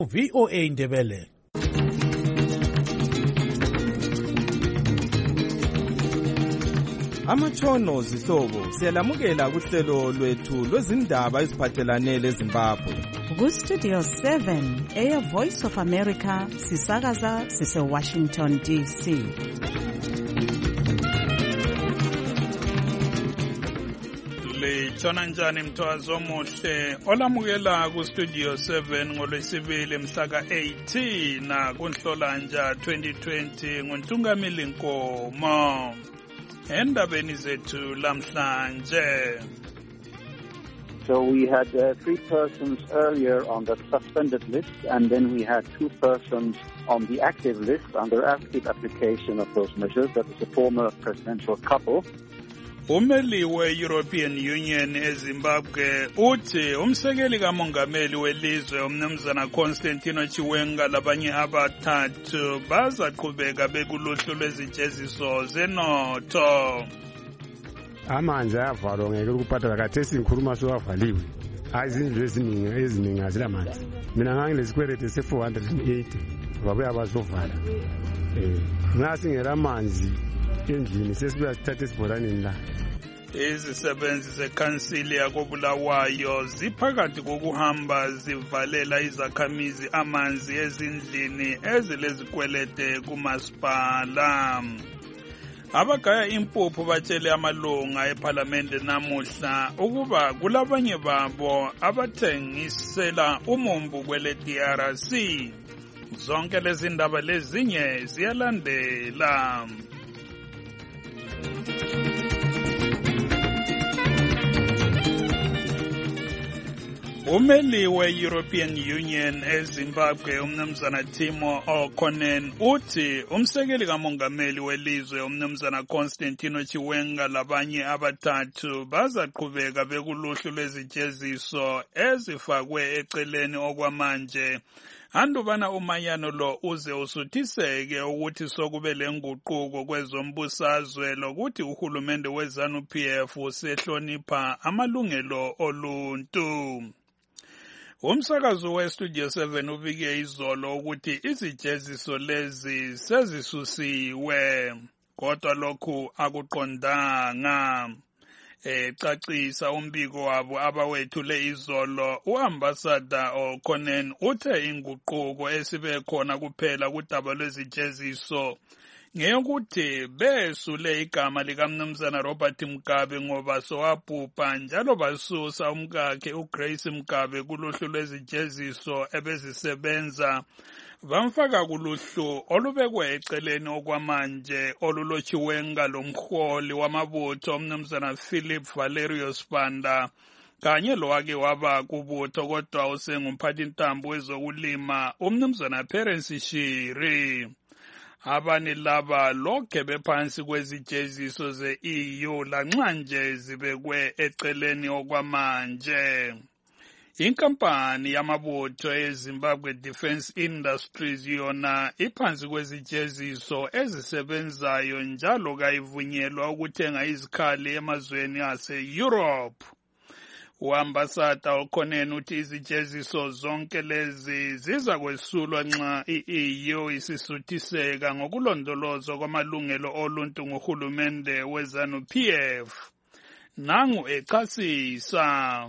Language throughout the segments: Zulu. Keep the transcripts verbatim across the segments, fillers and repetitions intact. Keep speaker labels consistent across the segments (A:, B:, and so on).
A: V O A Ndebele.
B: Amatshono zihlobo siyalamukela kuhlelo lwethu lwezindaba eziphathelane leZimbabwe.
C: Ku Studio seven, Air Voice of America, sisakaza sise Washington D C.
D: Litshona njani mthwazo omuhle olamukela ku Studio seven ngolwesibili mhla ka eighteen na kuNhlolanja twenty twenty nguNtungamili Nkomo. Endabeni zethu lamhlanje.
E: So we had uh, three persons earlier on the suspended list, and then we had two persons on the active list under active application of those measures. That was a former presidential couple.
D: Umeli we-European Union eZimbabwe uthi umsekeli kamongameli welizwe umnumzana Constantino Chiwenga labanye abathathu bazaqhubeka bekuluhlu lwezijeziso zenotho.
F: Amanzi ayavalwa ngeke ukuphatha khathesi ngikhuluma sowavaliwe. Izindlu eziningi eziningi azilamanzi. Mina ngangilesikwelede se-four hundred eighty babuya bazovala. Eh ngasingela amanzi endlini sesibuya sithatha esibholaneni la.
D: Izisebenzi zekhansili yakobulawayo ziphakathi kokuhamba zivalela izakhamizi amanzi ezindlini ezilezikwelede kumasipala. Abagaya impuphu batshele amalunga eParliament namuhla ukuba kulabanye babo abathengisela umumbu kwele D R C. Zonke lezi ndaba lezinye ziyalandela. Umeli we-European Union eZimbabwe umnumzana Timo O'Connell uthi umsekeli kamongameli welizwe umnumzana Constantino Chiwenga labanye abathathu bazaqhubeka bekuluhlu lwezijeziso ezifakwe eceleni okwamanje. Andubana umanyano lo uze usuthiseke ukuthi sokube lenguquko kwezombusazwe lokuthi uhulumende weZANU P F usehlonipha amalungelo oluntu. Umsakazo we-Studio seven ubike izolo ukuthi izijeziso lezi sezisusiwe, kodwa lokhu akuqondanga. Ecacisa umbiko wabo abawethule izolo, uambassador O'Connell uthe inguquko esibe khona kuphela kudaba lwezijeziso ngeyokuthi besule igama likamnumzana Robert Mugabe ngoba sowabhubha njalo basusa umkakhe uGrace Mugabe kuluhlu lwezijeziso ebezisebenza bamfaka kuluhlu olubekwe eceleni okwamanje olulotshiwenga lomholi wamabutho umnumzana Philip Valerio Spanda kanye lowake waba kubutho kodwa usengumphathintambo wezokulima umnumzana Perence Shiri. Abani laba lokhe bephansi kwezijeziso ze-E U lanxa nje zibekwe eceleni okwamanje. Inkampani yamabutho eZimbabwe Defence Industries yona iphansi kwezijeziso ezisebenzayo njalo kayivunyelwa ukuthenga izikhali emazweni ase-Europe. Uambassador O'Connell uthi izijeziso zonke lezi ziza kwesulwa nxa i-E U isisuthiseka ngokulondolozwa kwamalungelo oluntu nguhulumende weZANU P F. Nangu echasisa.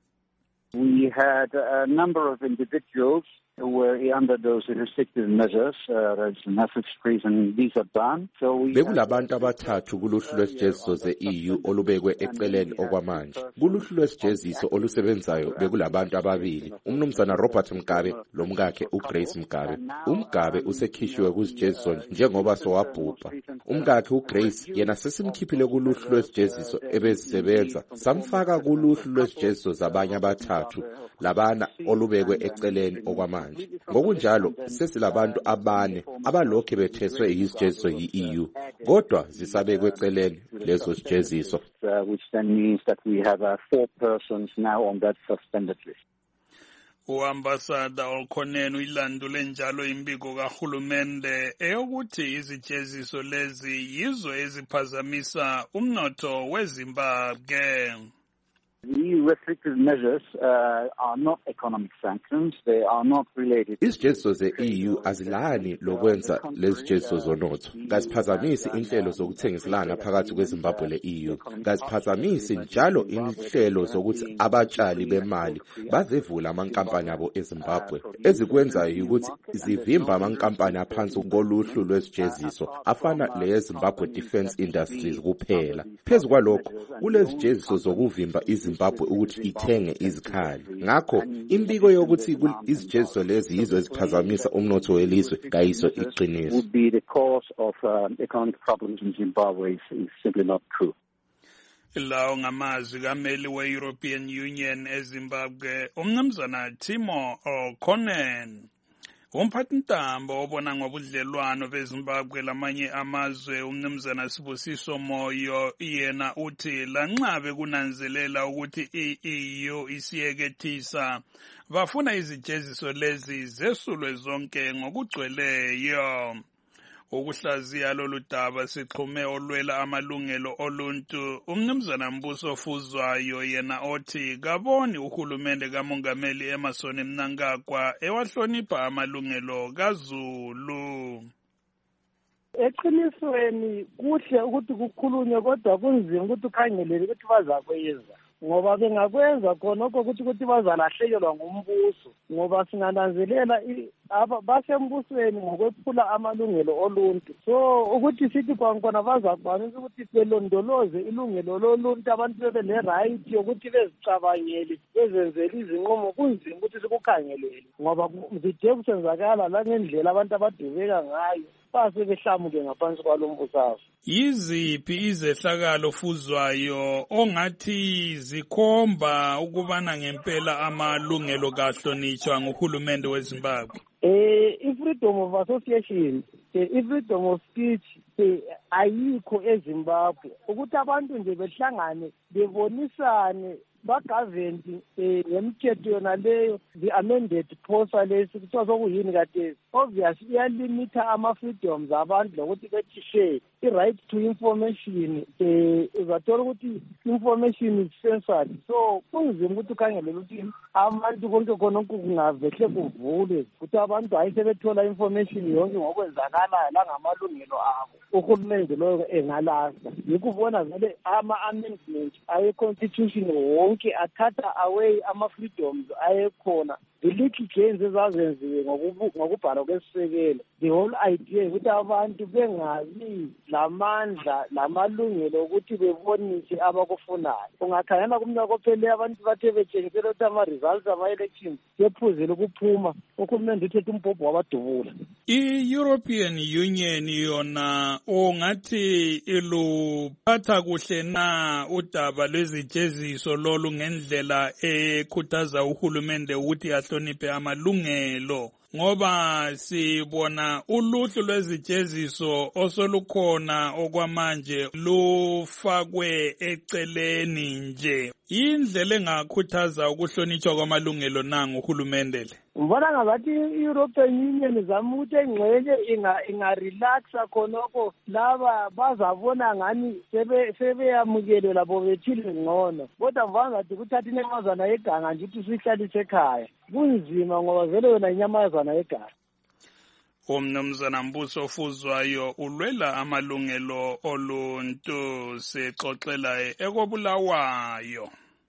E: We had a number of individuals who were under those restrictive measures, uh, as message freeze and visa ban. So we
G: bekulabantu abathathu kuluhlu lwesijeziso ze-E U olubekwe eceleni okwamanje. Kuluhlu lwesijeziso olusebenzayo bekulabantu ababili, umnumzana Robert Mugabe lomkakhe uGrace Mugabe. UMugabe usekhishwe kuzijeziso njengoba sowabhubha. Umkakhe uGrace yena sesimkhiphile kuluhlu lwesijeziso ebezisebenza samfaka kuluhlu lwesijeziso zabanye abathathu labana olubekwe eceleni okwamanje. Ngokunjalo sesilabantu abane abalokhe betheswe izijeziso yi-E U kodwa zisabekwe eceleni lezo zijeziso,
E: which then means that we have uh, four persons now on that suspended list.
D: Uambassador O'Connell uyilandule njalo imbiko kahulumende eyokuthi izijeziso lezi yizo eziphazamisa umnotho weZimbabwe.
E: The E U restrictive measures uh, are not economic sanctions. They are not related.
G: Izijeziso ze-E U azilani lokwenza lezijeziso zonotho. Kaziphazamisi inhlelo zokuthengiselana phakathi kweZimbabwe le-E U. Kaziphazamisi njalo inhlelo zokuthi abatshali bemali bazevula amankampani abo eZimbabwe. Ezikwenzayo ukuthi zivimba amankampani aphansi koluhlu lwezijeziso afana leyeZimbabwe Defence Industries kuphela. Phezu kwalokho, kulezijeziso zokuvimba iZimbabwe ukuthi ithenge izikhali. Ngakho, imbiko yokuthi izijeziso lezi yizo eziphazamisa umnotho welizwe kayiso iqiniso.
E: Would be the cause of uh, economic problems in Zimbabwe is, is simply not true.
D: Lawo ngamazwi kameli we-European Union eZimbabwe, umnumzana Timo O'Connor. Umphathintambo obona ngobudlelwano beZimbabwe lamanye amazwe umnumzana Sibusiso Moyo yena uthi lanxabe kunanzelela ukuthi i-E U isiyekethisa bafuna izijeziso lezi zesulwe zonke ngokugcweleyo. Ukuhlaziya lolu daba sixhume olwela amalungelo oluntu umnumzana Mbuso Fuzwayo yena othi kaboni uhulumende kamongameli Emmerson Mnangagwa ewahlonipha amalungelo kaZulu.
A: Eqinisweni kuhle ukuthi kukhulunywe kodwa kunzima ukuthi ukhangelele ukuthi bazakwenza ngoba bengakwenza khonokho ukuthi ukuthi bazalahlekelwa ngumbuso ngoba singananzelela basembusweni ngokwephula amalungelo oluntu. So ukuthi sithi kwankona bazakwanisa ukuthi belondoloze ilungelo loluntu abantu bebe ne-right yokuthi bezicabangele bezenzele izinqumo kunzima ukuthi sikukhangelele ngoba zide kusenzakala langendlela abantu abadubeka ngayo base behlamuke ngaphansi kwalombusazo.
D: Yiziphi izehlakalo Fuzwayo ongathi zikhomba ukubana ngempela amalungelo kahlonitshwa nguhulumende weZimbabwe?
A: Eh, i-freedom of association, i-freedom of speech ayikho eZimbabwe. Ukuthi abantu nje behlangane bebonisane bagaventi ngemithetho yona leyo the amended posa lesi kuthiwa sokuyini kade obviously iyalimita ama-freedoms abantu lokuthi bethi share i-right to information um uzathola ukuthi information is censored. So kunzima ukuthi ukhangelele ukuthi abantu konke khonokho kungavehle kuvulwe ukuthi abantu hayi sebethola information yonke ngokwenzakalayo langamalungelo abo uhulumende loyo engalasta. Yikho ubona vele ama-amendment awe-constitution wonke athatha away ama-freedoms ayekhona. The little gains ezazenziwe ngokubhalwa kwesisekelo. The whole idea ukuthi abantu bengabi lamandla lamalungelo ukuthi bebonise abakufunayo. Ungakhangela kumnyaka ophele abantu bathe betshengisela ukuthi ama-results ama-elections sephuzile ukuphuma uhulumende uthethe umbhobho wabadubula.
D: I-European Union yona ongathi iluphatha kuhle na udaba lwezijeziso lolu ngendlela ekhuthaza uhulumende ukuthi ahloniphe amalungelo ngoba sibona uluhlu lwezijeziso osolukhona okwamanje lufakwe eceleni nje. Indlela engakhuthaza ukuhlonitshwa kwamalungelo nangu uhulumende le.
A: Mbona ngathi i-European Union izama ukuthi engxenye inga-relaxa khonokho laba bazabona ngani sebeyamukele labo bethile ngcono. Kodwa mbona ngathi kuthatha inyamazana yeganga nje ukuthi sihlalise ekhaya kunzima ngoba vele yona inyamazana yeganga.
D: Umnumzana Mbuso Fuzwayo ulwela amalungelo oluntu sexoxela ekobulawayo.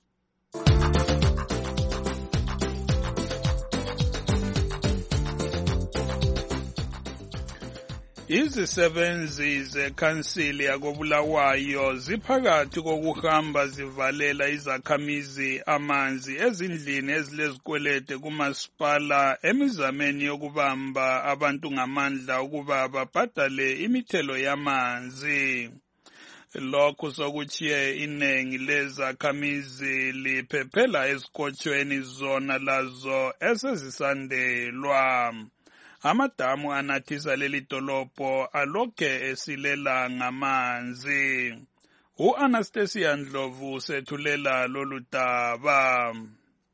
D: Izisebenzi zekhansili yakobulawayo ziphakathi kokuhamba zivalela izakhamizi amanzi ezindlini ezilezikwelede kumasipala emizameni yokubamba abantu ngamandla ukuba babhadale imithelo yamanzi. Lokhu sokuchiye inengi lezakhamizi liphephela esikotshweni zona lazo esezisandelwa. Amadamu anathisa leli dolobho alokhe esilela ngamanzi. U-Anastasia Ndlovu sethulela lolu daba.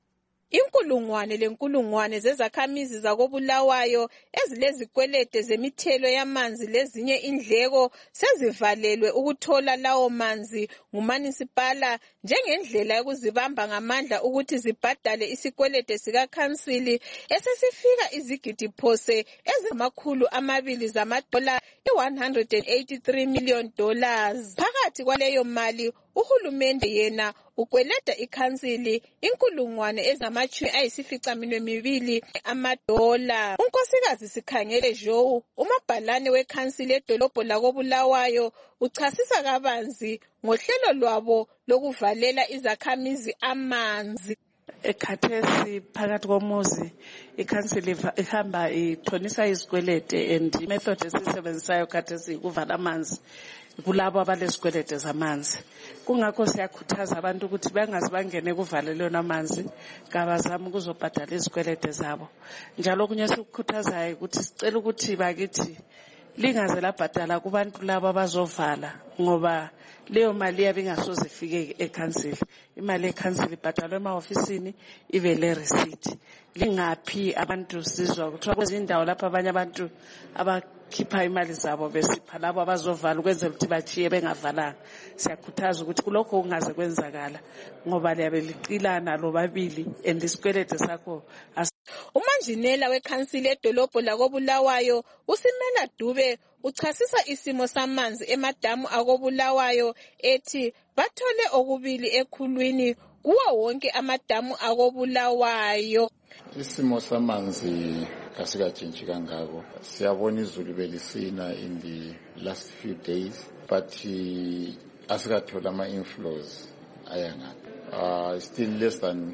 H: Inkulungwane lenkulungwane zezakhamizi zakoBulawayo ezilezikwelede zemithelo yamanzi lezinye indleko sezivalelwe ukuthola lawo manzi ngumanisipala njengendlela yokuzibamba ngamandla ukuthi zibhadale isikwelede sikakhansili esesifika izigidi phose ezingamakhulu amabili zamadola one hundred eighty-three million dollars. Phakathi kwaleyo mali uhulumende yena ukweleta ikhansili inkulungwane ezingamachumi ayisificaminwe mibili amadola. Unkosikazi Sikhangele Joe, umabhalane wekhansili edolobho lakoBulawayo, uchasisa kabanzi ngohlelo lwabo lokuvalela izakhamizi amanzi.
I: Ekhathesi phakathi komuzi ikhansili ihamba ithonisa izikwelede and method esisebenzisayo khathesi ukuvala amanzi kulabo abalezikwelede zamanzi. Kungakho siyakhuthaza abantu ukuthi bangaze bangene kuvalelwe amanzi kabazama ukuzobhadala izikwelede zabo. Njalo kunye sikukhuthazayo ukuthi sicela ukuthi bakithi lingaze labhadala kubantu labo abazovala ngoba leyo mali yabe ingasoze ifike ekhansili. Imali ekhansili ibhadalwa ema-ofisini ivele receipt. Lingaphi abantu sizwa kuthiwa kwezindawo lapho abanye abantu abakhipha imali zabo besipha labo abazovala ukwenzela ukuthi bachiye bengavalanga. Siyakhuthaza ukuthi kulokho kungaze kwenzakala ngoba liyabe liqilana lobabili and isikwelede sakho.
H: Umanjinela wekhansili edolobho lakoBulawayo uSimela Dube uchasisa isimo samanzi emadamu akoBulawayo ethi bathole okubili ekhulwini kuwo wonke amadamu akoBulawayo.
J: Isimo samanzi kasikatshintshi kangako. Siyabona izulu belisina in the last few days, but asikathola ama-inflows ayangaphi. Uh, still less than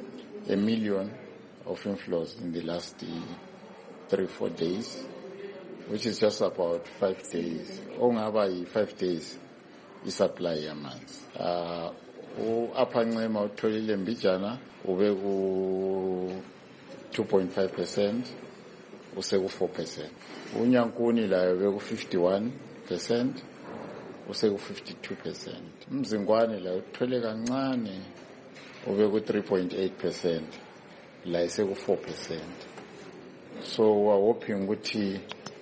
J: a million of inflows in the last uh, three, four days, which is just about five days. Ongaba five days i-supply yamanzi. Uh, u-Upper Ncema utholile Mbijana ube ku two point five percent, use ku four percent. Unyankuni layo ube ku fifty-one percent, use ku fifty-two percent. Mzingwane layo uthole kancane ube ku three point eight percent. La ise ku four percent. So we're hoping ukuthi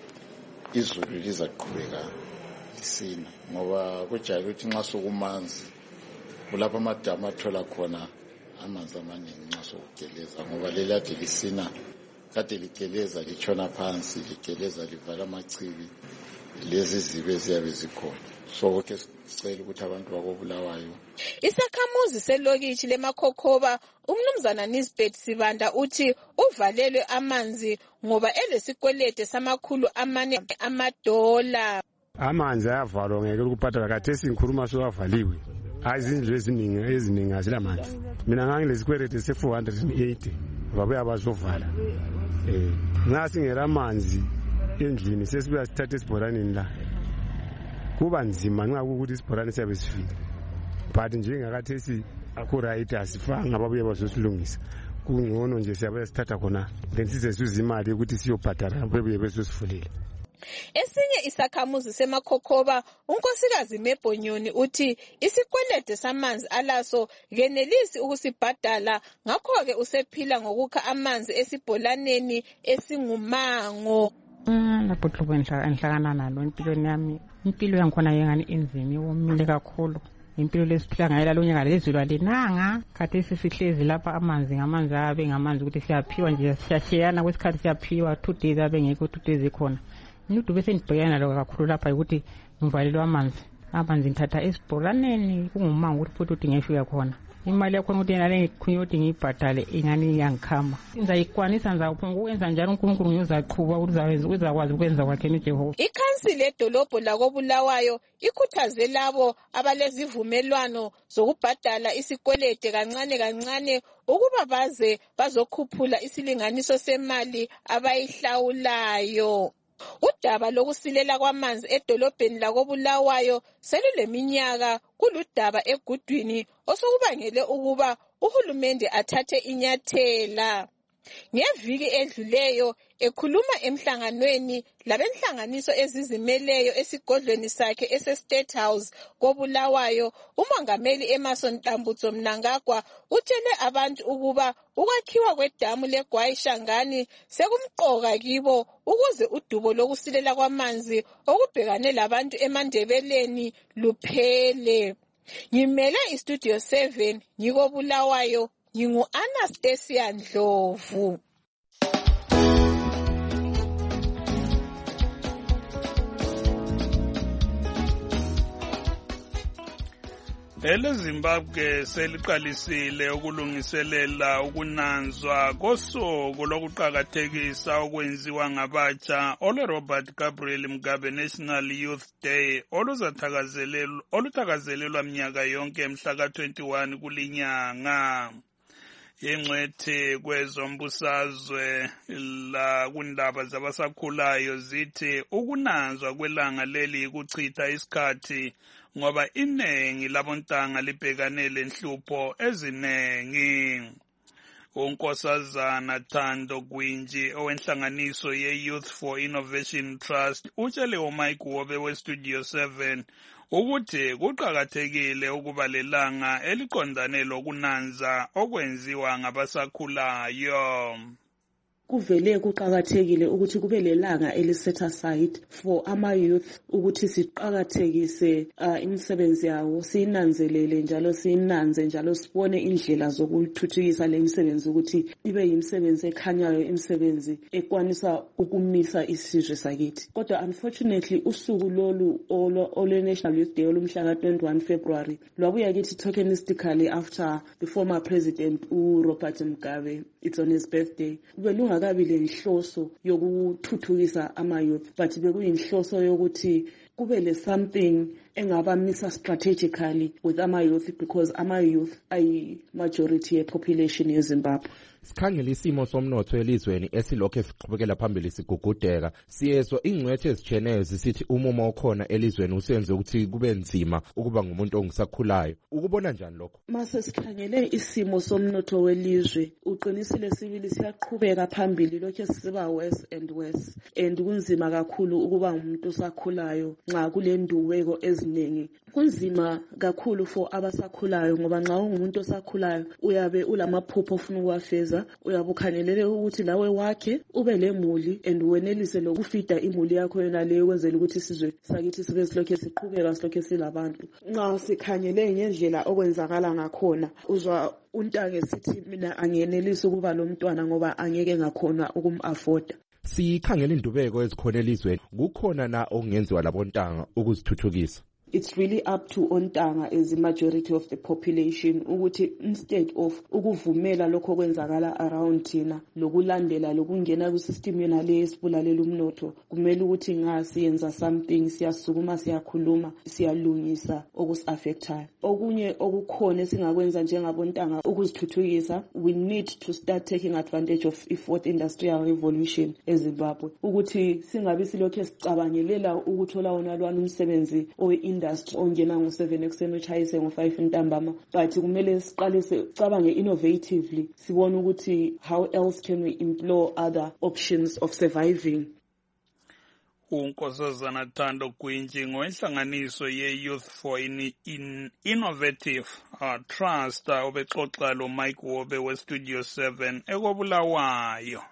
J: izulu lizaqhubeka lisina ngoba kujayele ukuthi nxa sokumanzi kulapha amadamu athola khona amanzi amaningi nxa sokugeleza ngoba lelade lisina kade ligeleza litshona phansi ligeleza livala amachibi lezi zibe ziyabe zikhona. So ke sicela ukuthi abantu bakoBulawayo.
H: Isakhamuzi selokitshi leMakhokhoba umnumzana Nisbet Sibanda uthi uvalelwe amanzi ngoba elesikwelede samakhulu amane amadola.
F: Amanzi ayavalwa ngeke ukubhadala khathesi ngikhuluma sowavaliwe. Azindlu eziningi eziningi azilamanzi. Mina ngangilesikwelede se four hundred eighty babuya bazovala. Eh nxa singela amanzi endlini sesibuya sithathe isibhoraneni la. Kuba nzima nxa ukuthi isibhorane siyabe sifile. But njengakathesi akho right asifanga babuye bazosilungisa. Kungcono nje siyabe sithatha khona lensize sizimali ukuthi siyobhadala bebuye besosifulela.
H: Esinye isakhamuzi seMakhokhoba unkosikazi Mebonyoni uthi isikwelede samanzi alaso genelisi ukusibhadala ngakho ke usephila ngokukha amanzi esibholaneni esingumango.
K: Lapho hlobo enhlakana nalo empilweni yami impilo yangikhona yengani inzima iwomile kakhulu. Impilo lesiphila ngayo lalonyaka lezulu alinanga khathesi sihlezi lapha amanzi ngamanzi abe ngamanzi ukuthi siyaphiwa nje siyashiyana kwesikhathi siyaphiwa two days abe ngekho two days ikhona. Ngidu bese ngibhekana lo kakhulu lapha ukuthi ngivalelwe amanzi amanzi ngithatha esibholaneni kungumango ukuthi futhi ngifika khona imali yakho ukuthi yena lengikhunyo ukuthi ngibhadale ingani yangikhama ngizayikwanisa ngizaphunga ukwenza njalo uNkulunkulu ngizaqhuba ukuthi uzawenza uzakwazi ukwenza kwakhe uJehova.
H: Ikhansili edolobho lakoBulawayo ikhuthaze labo abalezivumelwano zokubhadala isikwelede kancane kancane ukuba baze bazokhuphula isilinganiso semali abayihlawulayo. Udaba lokusilela kwamanzi edolobheni lakoBulawayo seluleminyaka kuludaba egudwini osokubangele ukuba uhulumende athathe inyathela. Ngeviki edluleyo ekhuluma emhlanganweni labenhlanganiso ezizimeleyo esigodlweni sakhe ese-State House koBulawayo, uMongameli Emmerson Tambutso Mnangagwa utshele abantu ukuba ukwakhiwa kwedamu leGwai Shangani sekumqoka kibo ukuze udubo lokusilela kwamanzi okubhekane labantu eMandebeleni luphele. Ngimele iStudio seven ngikoBulawayo, ngingu-Anastasia Ndlovu.
D: EleZimbabwe seliqalisile ukulungiselela ukunanzwa kosuku lokuqakathekisa okwenziwa ngabatsha olweRobert Gabriel Mugabe National Youth Day oluzathakazelelwa oluthakazelelwa minyaka yonke mhla ka twenty-one kulinyanga. Ingcwethi kwezombusazwe la kundaba zabasakhulayo zithi ukunanzwa kwelanga leli kuchitha isikhathi ngoba iningi labontanga libhekane lenhlupho ezinengi. uNkosazana Thando Gwinji owenhlanganiso ye-Youth for Innovation Trust utshele uMike Wobe we-Studio seven ukuthi kuqakathekile ukuba lelanga eliqondane lokunanza okwenziwa ngabasakhulayo.
I: Kuvele kuqakathekile ukuthi kube lelanga eliset aside for ama youth ukuthi siqakathekise uh, imisebenzi yawo, siyinanzelele njalo siyinanze njalo sibone indlela zokuthuthukisa le misebenzi ukuthi ibe yimisebenzi ekhanyayo, imisebenzi ekwanisa ukumisa isizwe sakithi. Kodwa unfortunately usuku lolu ole National Youth Day olumhla ka twenty-one February lwabuya kithi tokenistically after the former president uRobert Mugabe, it's on his birthday. Kube kabi lenhloso yokuthuthukisa ama youth, but bekuyinhloso yokuthi kube le something engabamisa strategically with ama youth, because ama youth ay majority ye population yeZimbabwe.
G: Sikhangela isimo somnotho elizweni esilokho esiqhubekela phambili sigugudeka, siyezwa ingcwethe ezitsheneyo zisithi umumo okhona elizweni usenze ukuthi kube nzima ukuba ngumuntu ongisakhulayo. Ukubona njani lokho?
I: Mase sikhangele isimo somnotho welizwe, uqinisile sibili siyaqhubeka phambili, lokho siba worse and worse, and kunzima kakhulu ukuba ngumuntu osakhulayo nxa kulenduweko eziningi. Kunzima kakhulu for abasakhulayo ngoba nxa ungumuntu osakhulayo uyabe ulamaphupho ofuna ukuwafeza, uyabe ukhangelele ukuthi lawe wakhe ube lemuli and wenelise lokufida imuli yakho yona leyo ukwenzela ukuthi sizwe sakithi sibe silokho siqhubeka silokho silabantu. Nxa sikhangele ngendlela okwenzakala ngakhona uzwa untange sithi mina angenelisi ukuba lo mntwana ngoba angeke ngakhona ukum-afforda.
G: Sikhangela indubeko ezikhona elizweni, kukhona na okungenziwa labontanga ukuzithuthukisa?
I: It's really up to ontanga as the majority of the population ukuthi instead of ukuvumela lokho kwenzakala around thina lokulandela lokungena kusystem yona le esibulalela umnotho, kumele ukuthi ngasiyenza something, siyasukuma siyakhuluma siyalungisa okusaffectayo. Okunye okukhona singakwenza njengabontanga ukuzithuthukisa, we need to start taking advantage of i-fourth industrial revolution eZimbabwe, ukuthi singabi silokho sicabangelela ukuthola wona lwana umsebenzi owe industry ongena ngo-seven ekuseni uchayise ngo-five ntambama, but kumele siqale sicabange innovatively, sibone ukuthi how else can we employ other options of surviving.
D: uNkosazana Thando Gwinji ngowenhlanganiso ye-Youth for in, in Innovative uh, Trust obexoxa lo Mike Wobe we-Studio seven ekoBulawayo.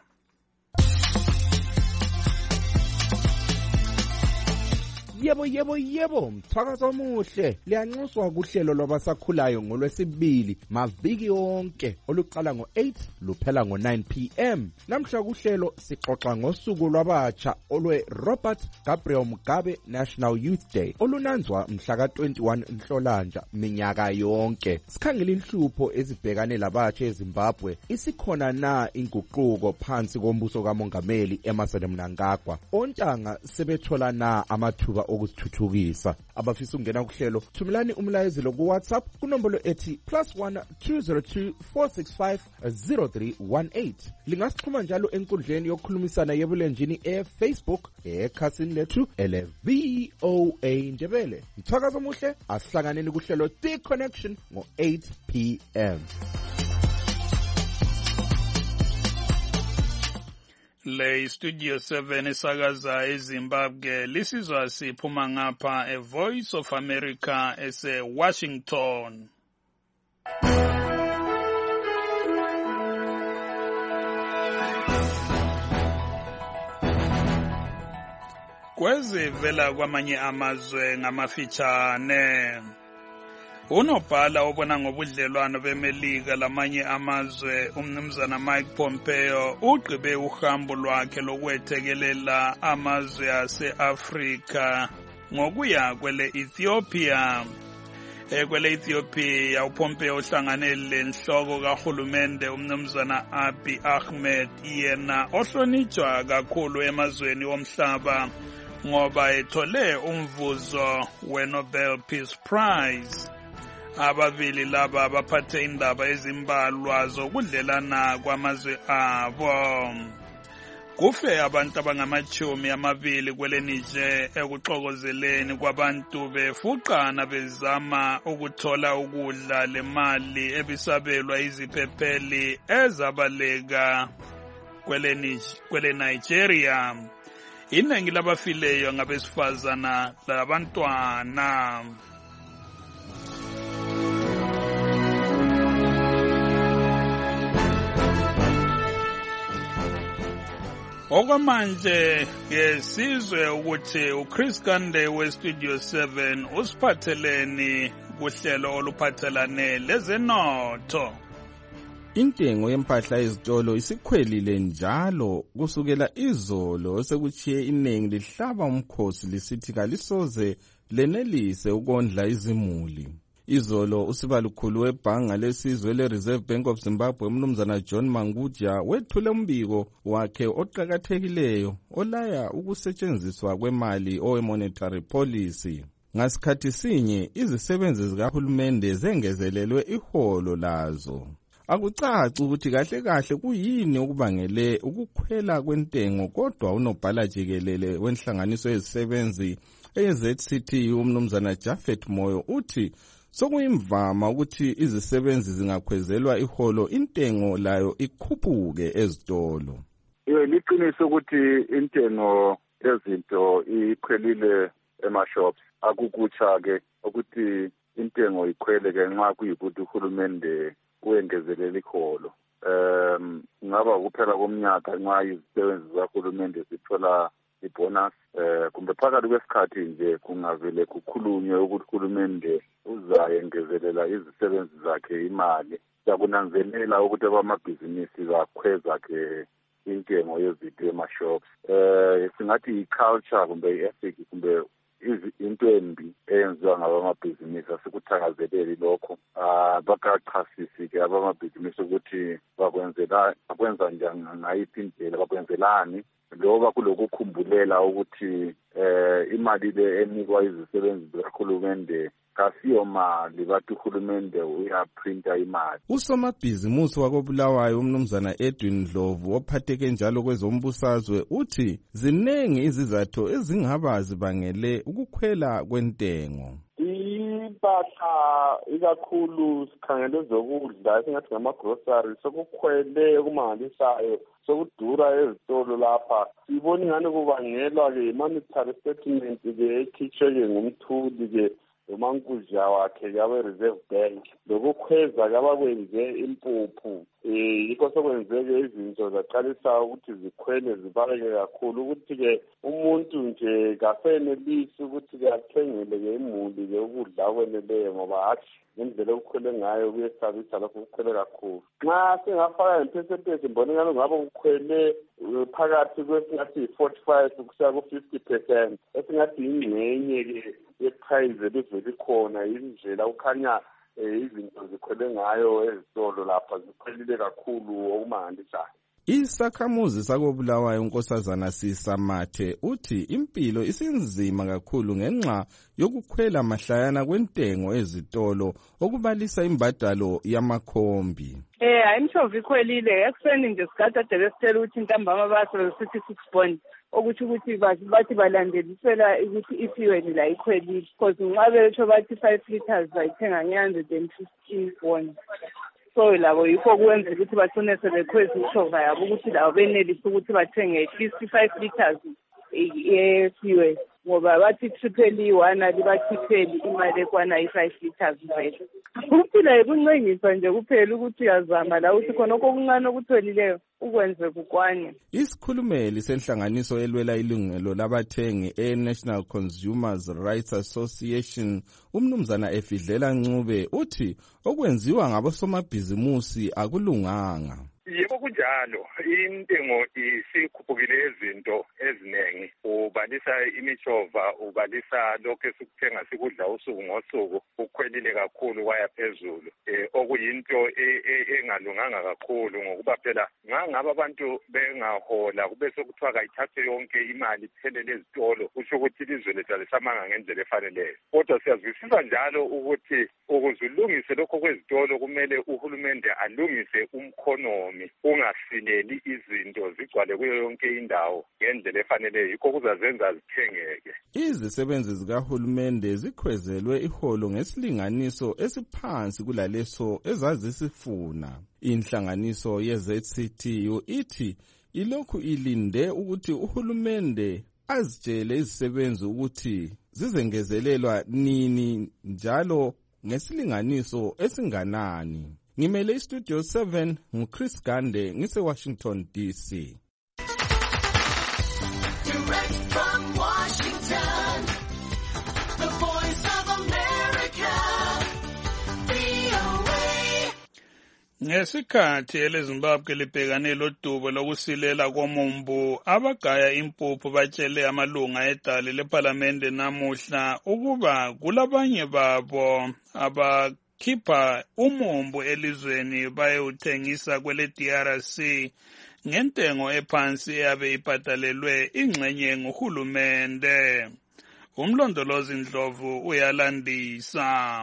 G: Yebo yebo yebo, mthakazo omuhle liyanxuswa kuhlelo lwabasakhulayo ngolwesibili maviki onke oluqala ngo-eight luphela ngo-nine p m Namhla kuhlelo sixoxa ngosuku lwabatsha olwe Robert Gabriel Mugabe National Youth Day olunanzwa mhla ka twenty-one Nhlolanja minyaka yonke. Sikhangela inhlupho ezibhekane labatsha eZimbabwe, isikhona na inguquko phansi kombuso kaMongameli Emmerson Mnangagwa? Ontanga sebethola na amathuba okuzithuthukisa? Abafisa ukungena kuhlelo thumelani umlayezelo ku WhatsApp kunombolo ethi plus one two zero two four six five zero three one eight. Lingasixhuma njalo enkundleni yokukhulumisana yebulenjini e-Facebook ekhasini lethu ele V O A Ndebele. Mthakazo omuhle, asihlanganeni kuhlelo The Connection ngo-eight p m
D: Le Studio seven esakaza eZimbabwe lisizwa siphuma ngapha e Voice of America ese Washington. Kwezivela kwamanye amazwe ngamafitshane. Unobhala obona ngobudlelwano beMelika lamanye amazwe umnumzana Mike Pompeo ugqibe uhambo lwakhe lokwethekelela amazwe ase-Afrika ngokuya kwele Ethiopia. Ekwele Ethiopia uPompeo uhlangane lenhloko kahulumende umnumzana Abiy Ahmed yena ohlonitshwa kakhulu emazweni omhlaba ngoba ethole umvuzo weNobel Peace Prize. Ababili laba baphathe indaba ezimbalwa zokudlelana kwamazwe abo. Kufe abantu abangamachumi amabili kwele Niger ekuxokozeleni kwabantu befuqana bezama ukuthola ukudla lemali ebisabelwa iziphepheli ezabaleka kwele kwele Nigeria. Iningi labafileyo ngabesifazana labantwana. Okwamanje ngesizwe ukuthi uChris Kande weStudio seven usiphatheleni kuhlelo oluphathelane lezenotho.
B: Intengo yempahla ezitolo isikhwelile njalo kusukela izolo sekuchiye iningi lihlaba umkhosi lisithi kalisoze lenelise ukondla izimuli. Izolo usibalukhulu webhanga lesizwe le-Reserve Bank of Zimbabwe umnumzana John Manguja wethule umbiko wakhe oqakathekileyo olaya ukusetshenziswa kwemali owe-monetary policy. Ngasikhathi sinye izisebenzi zikahulumende zengezelelwe iholo lazo. Akucaci ukuthi kahle kahle kuyini okubangele ukukhwela kwentengo kodwa unobhala jikelele wenhlanganiso yezisebenzi e-Z C T umnumzana Jafet Moyo uthi sokuyimvama ukuthi izisebenzi zingakhwezelwa iholo intengo layo ikhuphuke ezitolo.
L: Iye liqiniso ukuthi intengo yezinto ikhwelile ema-shops akukutsha ke ukuthi intengo ikhwele ke nxa kuyikuthi uhulumende uyengezelela iholo. Um ngaba kuphela komnyaka nxa izisebenzi zikahulumende zithola ibonus eh kumbe phakathi kwesikhathi nje kungavele kukhulunywe ukuthi uhulumende uzayengezelela izisebenzi zakhe imali. Siyakunanzelela ukuthi abamabhizinisi bakhweza ke intengo yezinto ema-shops. Eh singathi i-culture kumbe i-ethic kumbe into embi eyenziwa ngabamabhizinisi asikuthakazeleli lokho. Ah bakachasisi ke abamabhizinisi ukuthi bakwenzela bakwenza njani ngayiphi indlela bakwenzelani. Loba kulokukhumbulela ukuthi eh imali le enikwa izisebenzi zikahulumende kasiyo mali bathi uhulumende uyaprinta imali.
B: Usomabhizimusi wakobulawayo umnumzana Edwin Dlovu ophatheke njalo kwezombusazwe uthi zinengi izizathu ezingaba zibangele ukukhwela kwentengo.
M: Impahla ikakhulu sikhangele zokudla esingathi ngama-grocery sokukhwele okumangalisayo sokudura ezitolo lapha. Sibona ingane kubangelwa-ke i-monetary statement-ke ekhitshwe-ke ngumthuli-ke uMankuja wakhe awe-Reserve Bank lokukhweza kabakwenze impuphu. Um yikho sokwenzeke izinto zaqalisa ukuthi zikhwele zibaleke kakhulu ukuthi-ke umuntu nje kasenelisi ukuthi-ke athengele-ke imuli-ke ukudla okweneleyo ngoba hatshi ngendlela okukhwele ngayo kuyesabisa lapho kukhwele kakhulu. Nxa singafaka ngepercentage mbona ingane ngabe kukhwele phakathi kwesingathi yi-forty-five kusiya ku-fifty percent esingathi ingxenye-ke yeprize elivele ikhona indlela ukhanya izinto zikhwele ngayo ezitolo lapha zikhwelile kakhulu okumangalisayo.
B: Isakhamuzi sakobulawayo unkosazana Sisamathe uthi impilo isinzima kakhulu ngenxa yokukhwela mahlayana kwentengo ezitolo okubalisa imbadalo yamakhombi.
N: Eh ayimshova ikhwelile ekuseni nje sigada delestela ukuthi intambama baso sithi six bond okuthi ukuthi bathi balandelisela ukuthi ifuel la ikhwelile because nxa betho bathi five liters bayithenga nge one hundred fifty bond. so labo yikho kwenza ukuthi bacine sebekhweza ishova yabo ukuthi labo benelise ukuthi bathenge at least five liters yesiwe ngoba bathi triple i-one alibakhipheli imali ekwana i-five liters vele. Ukuphila yikuncengisa nje kuphela ukuthi uyazama la uthi khona okuncane okutholileyo ukwenze kukwane.
B: Isikhulumeli senhlanganiso elwela ilungelo labathengi e-National Consumers Rights Association umnumzana Efidlela Ncube uthi okwenziwa ngabosomabhizimusi akulunganga.
O: Yebo kunjalo, intengo isikhuphukile izinto eziningi, ubalisa imishova, ubalisa lokho esikuthenga sikudla usuku ngosuku, ukhwelile kakhulu kwaya phezulu, eh okuyinto engalunganga kakhulu ngokuba phela ngangaba abantu bengahola kube sekuthiwa kayithathe yonke imali iphelele ezitolo, kusho ukuthi ilizwe lethu alisamanga ngendlela efaneleyo. Kodwa siyazwisisa njalo ukuthi ukuze ulungise lokho kwezitolo kumele uhulumende alungise umkhonomi ungasileli izinto zigcwale kuyo yonke indawo ngendlela efaneleyo, yikho kuzazenza zithengeke.
B: Izisebenzi zikahulumende zikhwezelwe iholo ngesilinganiso esiphansi kulaleso ezazisifuna. Inhlanganiso ye-Z C T U ithi ilokhu ilinde ukuthi uhulumende azitshele izisebenzi ukuthi zizengezelelwa nini njalo ngesilinganiso esinganani. Ngimele iStudio seven nguChris Gande ngise Washington D C.
P: Direct from Washington, the Voice of America, V O A.
D: Ngesikhathi eleZimbabwe libhekane lodubo lokusilela komumbu, abagaya impuphu batshele amalunga edale leParliamente namuhla ukuba kulabanye babo aba khipha umumbu elizweni bayewuthengisa kwele D R C ngentengo ephansi eyabe ibhadalelwe ingxenye nguhulumende. Umlondolozi Ndlovu uyalandisa.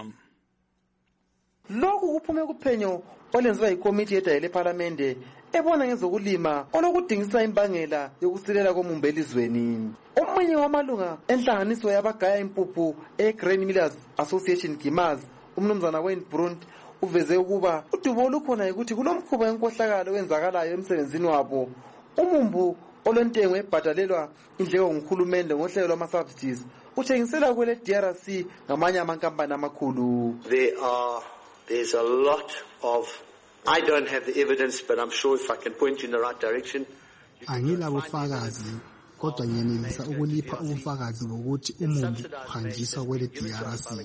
Q: Lokhu kuphume kuphenyo olwenziwa yikomiti yedale leParliamente ebona ngezokulima olokudingisa imbangela yokusilela komumbu elizweni. Omunye wamalunga enhlanganiso yabagaya impuphu eGrain Millers Association Gimaz, umnumzana Wayne Brunt, uveze ukuba udubo olukhona ukuthi kulomkhuba wenkohlakalo wenzakalayo emsebenzini wabo. Umumbu olwentengo ebhadalelwa indleko nguhulumende ngohlelo lwama-subsidies uthengisela kwele D R C ngamanye amankampani amakhulu.
R: There are there's a lot of, I don't have the evidence, but I'm sure if I can point you in the right direction.
S: Angilabufakazi kodwa ngiyenelisa ukulipha ubufakazi bokuthi umumbu uhanjiswa kwele D R C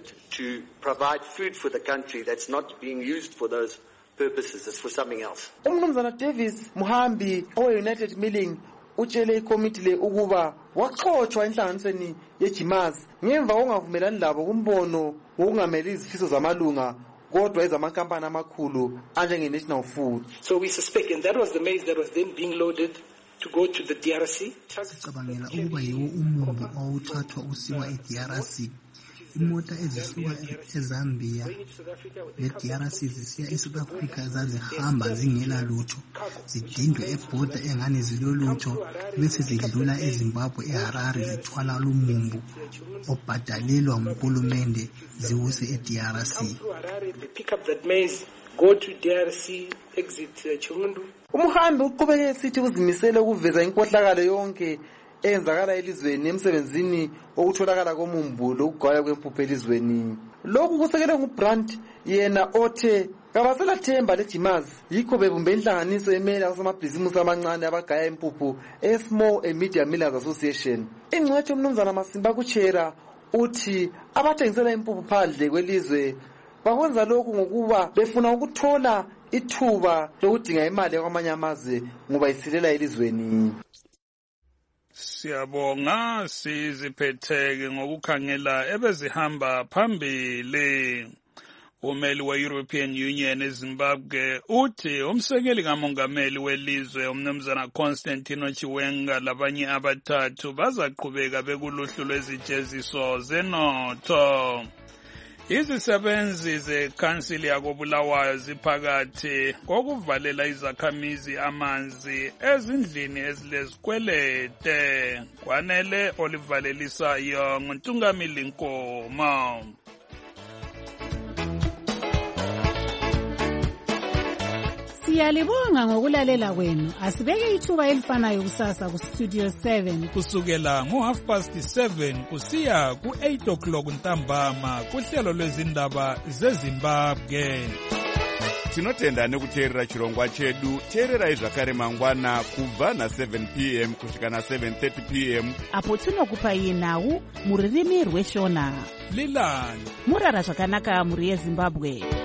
R: to provide food for the country that's not being used for those purposes, it's for something else.
Q: Umnumzana Davis Muhambi owe-United Milling utshele ikomiti le ukuba waxoshwa enhlanganisweni yeGimaz ngemva kokungavumelani labo kumbono wokungameli izifiso zamalunga kodwa ezamankampani amakhulu anjenge-National Food.
T: So we suspect, and that was the maize that was then being loaded to go to the D R C.
S: Sicabangela ukuba yiwo umumbu owuthathwa usiwa e-D R C. Imota ezisuka eZambia ne-D R C zisiya eSouth Africa zazihamba zingela lutho, zidindwe ebhoda engane zilolutho bese zidlula eZimbabwe eHarare zithwala lumumbu obhadalelwa nguhulumende ziwuse e-D R C.
T: They pick up that maize, go to D R C, exit uh, Chirundu.
Q: Umuhambi uqhubeke esithi uzimisele ukuveza inkohlakalo yonke eyenzakala elizweni emsebenzini okutholakala komumbu lokugaya kwempuphu elizweni. Lokhu kusekelwe nguBrand yena othe kabasela themba leGimaz yikho bebumbe inhlanganiso emele asamabhizimusi amancane abagaya impuphu e-Small and Medium Millers Association. Ingcwethe umnumzana Masimba kuchera uthi abathengisela impuphu phandle kwelizwe bakwenza lokhu ngokuba befuna ukuthola ithuba lokudinga imali kwamanye amazwe ngoba isilela elizweni.
D: Siyabonga siziphetheke ngokukhangela ebezihamba phambili. Umeli we-European Union eZimbabwe uthi umsekeli kamongameli welizwe umnumzana Constantino Chiwenga labanye abathathu bazaqhubeka bekuluhlu lwezijeziso zenotho. Izisebenzi zekhansili yakobulawayo ziphakathi kokuvalela izakhamizi amanzi ezindlini ezilezikwelete. Kwanele olivalelisayo nguNtungamili Nkomo.
U: Siyalibonga ngokulalela kwenu. Asibeke ithuba elifanayo kusasa ku Studio seven
D: kusukela ngo half past seven kusiya ku eight o'clock ntambama kuhlelo lwezindaba zeZimbabwe.
V: Tinotenda nekuteerera chirongwa chedu. Teererai zvakare mangwana kubva na seven p m kusvika na seven thirty p m
C: apo tinokupai nhau mururimi rweshona.
D: Lilani
C: murara zvakanaka muri yeZimbabwe.